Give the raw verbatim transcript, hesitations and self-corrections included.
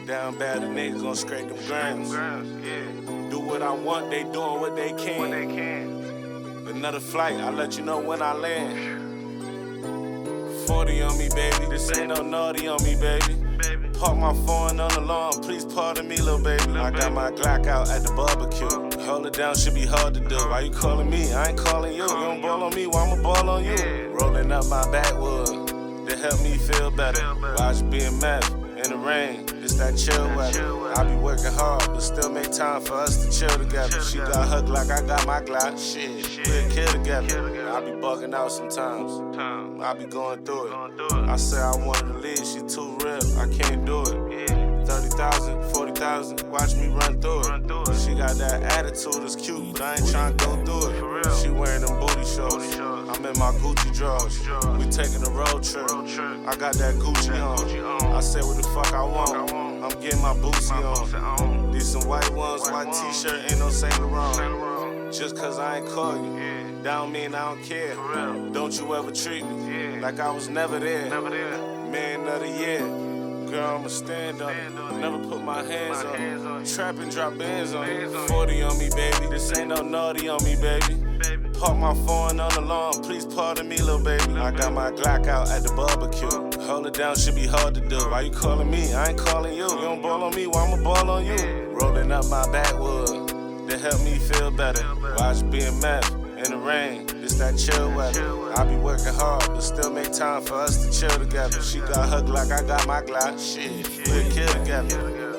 Down bad, the niggas gon' scrape them grams. Do what I want, they doing what they can. Another flight, I'll let you know when I land. forty on me, baby. This ain't no naughty on me, baby. Park my phone on the lawn, please pardon me, little baby. I got my Glock out at the barbecue. Hold it down should be hard to do. Why you calling me? I ain't calling you. You don't ball on me, why I'ma ball on you? Rolling up my backwood to help me feel better. Watch being meth in the rain, it's that chill weather. I be working hard, but still make time for us to chill together. She got her Glock, I got my Glock. Shit, we'll kill together. I be bugging out sometimes. I be going through it. I say I wanted to leave, she too real, I can't do it. thirty thousand, forty thousand, watch me run through it. She got that attitude, it's cute, but I ain't tryna go through it. She wearing them booty shorts, I'm in my Gucci drawers. We taking a road trip, I got that Gucci on. I say what the fuck I want, I'm getting my Boosie on. These some white ones, white t-shirt, ain't no Saint Laurent. Just cause I ain't call you, that don't mean I don't care. Don't you ever treat me like I was never there. Man of the year, girl, I'ma stand on it. Never put my hands on it. Trap and drop bands on it. forty on me, baby. This ain't no naughty on me, baby. Park my phone on the lawn, please pardon me, little baby. I got my Glock out at the barbecue. Hold it down should be hard to do. Why you calling me? I ain't calling you. You don't ball on me, why I'ma ball on you? Rolling up my backwood to help me feel better. Watch being meth in the rain, it's that chill weather. I be working hard, but still make time for us to chill together. She got her Glock, I got my Glock. Shit, we'll kill together.